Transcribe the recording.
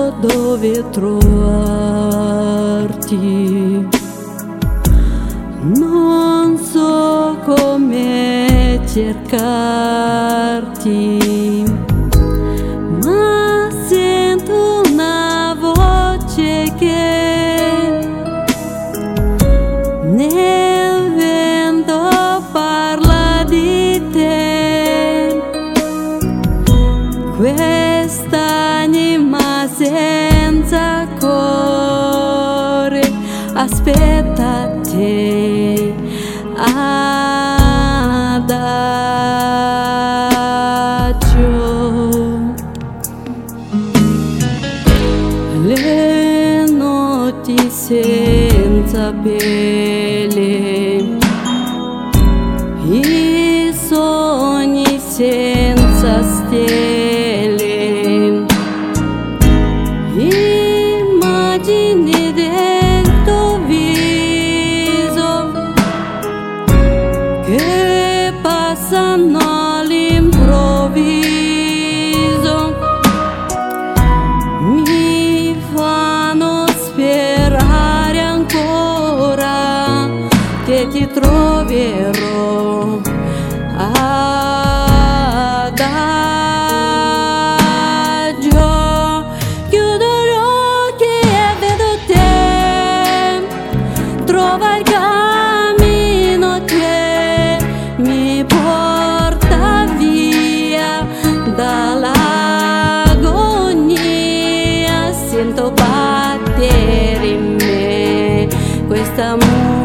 so dove trovarti, non so come cercarti, ma sento una voce che nel vento parla di te. Quest'anima senza cuore aspetta te adagio. Le notti senza pelle, i sogni senza stelle, immagini del tuo viso che passano all'improvviso, mi fanno sperare ancora che ti troverò adagio. Chiudo gli occhi e vedo te, trova il cammino che mi porta via dall'agonia. Sento battere in me questa musica